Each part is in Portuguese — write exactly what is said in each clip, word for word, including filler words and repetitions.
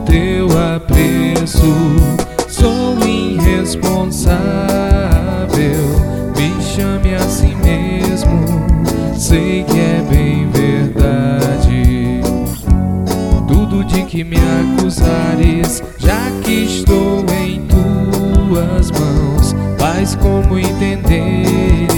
teu apreço. Sou irresponsável, me chame a si mesmo. Sei que é bem verdade tudo de que me acusares, já que estou em tuas mãos, faz como entenderes.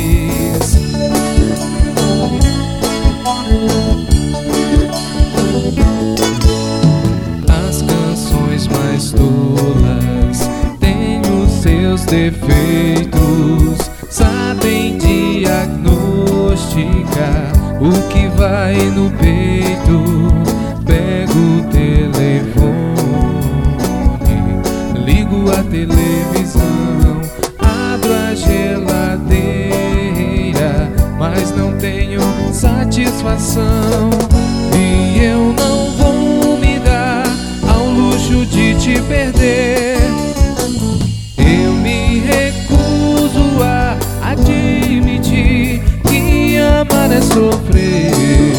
As canções mais tolas têm os seus defeitos, sabem diagnosticar o que vai no peito. Pego o telefone, ligo a televisão, abro a geladeira, mas não tenho satisfação. E eu não vou me dar ao luxo de te perder. Eu me recuso a admitir que amar é sofrer.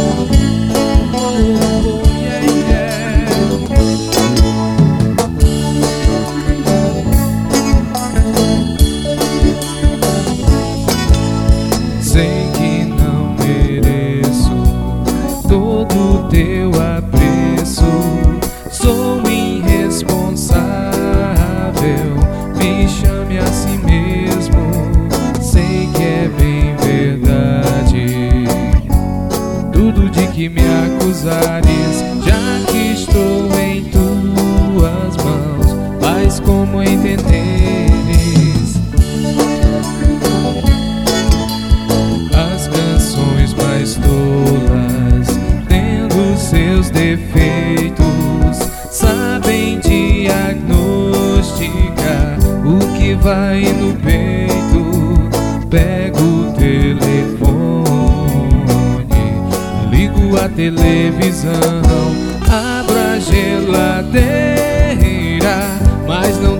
Sei que não mereço todo o teu apreço. Sou irresponsável, me chame a si mesmo. Sei que é bem verdade tudo de que me acusares, já que estou em tuas mãos, faz como entenderes. As canções mais tolas, tendo seus defeitos, sabem diagnosticar o que vai no peito. Pego o telefone, ligo a televisão, abro a geladeira, mas não